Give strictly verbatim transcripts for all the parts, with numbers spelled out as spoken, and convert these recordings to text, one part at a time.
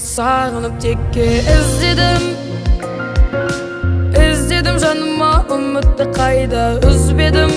сағынып текке іздедім, іздедім жаныма үмітті қайда үзбедім.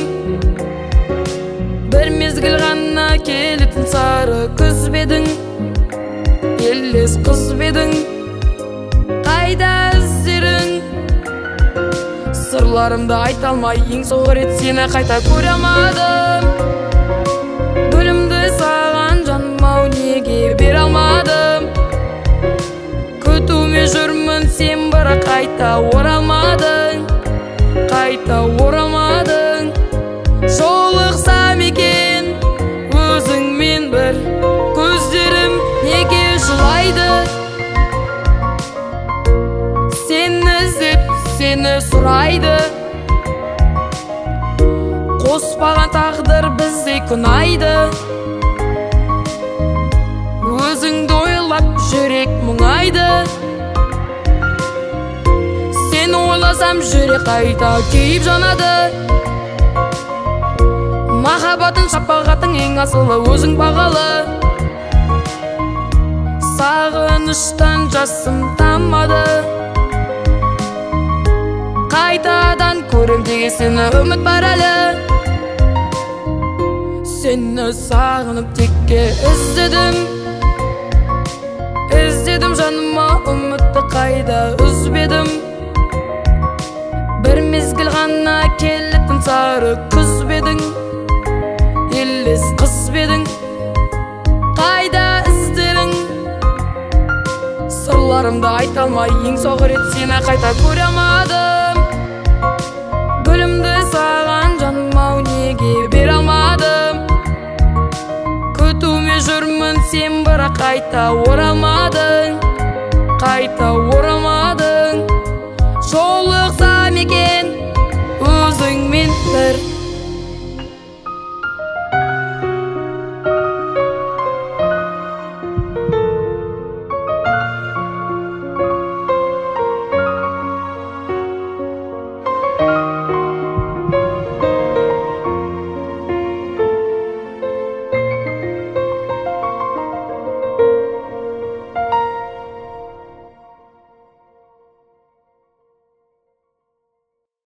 Бір мезгіл ғана келетін сары күзбедің, елес қызбедің, қайда іздерің? Сырларымды айта алмай ең соңғы рет сені қайта көре алмадым. Гүлімді саған жаным-ау неге бере алмадым? Күтумен жүрмін сен бірақ қайта оралмадың, қайта оралмадың. Жолықсам екен өзіңмен бір, көздерім неге жылайды? Сені іздеп сені сұрайды, қоспаған тағдыр біздей күнайды. Өзіңді ойлап жүрек мұңайды, сені ойласам жүрек қайта күйіп жанады. Махаббатың шапағатың ең асылы өзің бағалы. Сағыныштан жасым тамады, қайтадан көрем деген сені үміт бар әлі. Сені сағынып текке іздедім, іздедім жаныма үмітті қайда үзбедім. Бір мезгіл ғана келетін сары күзбедің, елес қызбедің, қайда іздерің? Сырларымды айта алмай ең соңғы рет сені қайта көре алмадым. Гүлімді саған жаным-ау неге бере алмадым? Күтумен жүрмін сен бірақ қайта оралмадың.